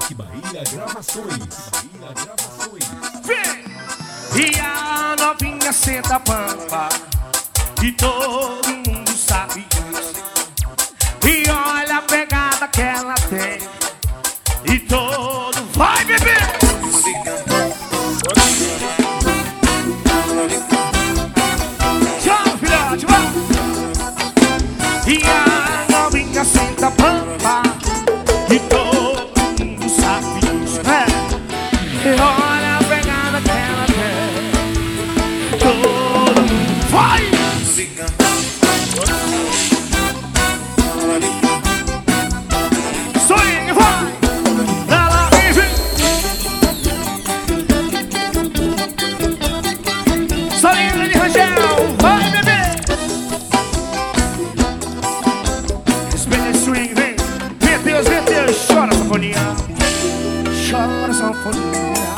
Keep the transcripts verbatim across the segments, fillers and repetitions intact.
Rock Bahia Gravações. Bahia Gravações. Vem! E a novinha senta a pampa, e todo mundo sabe disso. E olha a pegada que ela tem, e todo vai beber. Tchau, filhote, vai! E a novinha senta a pampa, e todo mundo sabe disso, né? E olha a pegada que ela tem, todo mundo vai! Swing, vai! Ela vive! Solinha de Rangel, vai beber! Respeita esse swing, vem! Meu Deus, meu Deus, chora sanfonia! Chora sanfonia!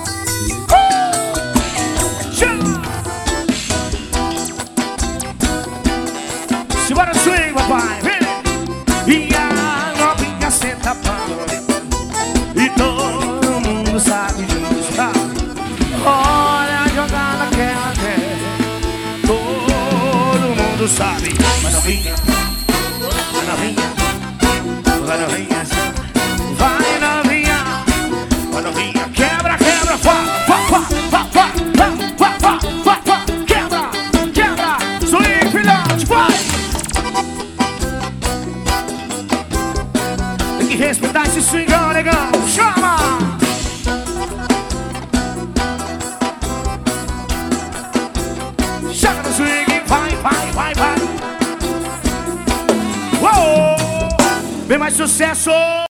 Simbora swing, papai, vem! E a novinha senta a pampa, e todo mundo sabe disso, tá? Olha a jogada que ela quer, todo mundo sabe. Vai novinha, vai novinha, vai novinha, vai novinha, vai novinha, quebra, quebra, pá, pá, pá, pá, pá, pá, pá, pá, pá, quebra, quebra, swing, filhote, vai! Tem que respeitar esse swingão, legal, chama! Chega no swing, vai, vai, vai, vai! Uou! Vem mais sucesso!